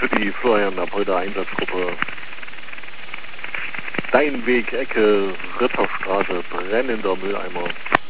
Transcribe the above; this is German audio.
für die Florian Apolda Einsatzgruppe. Dein Weg, Ecke, Ritterstraße, brennender Mülleimer.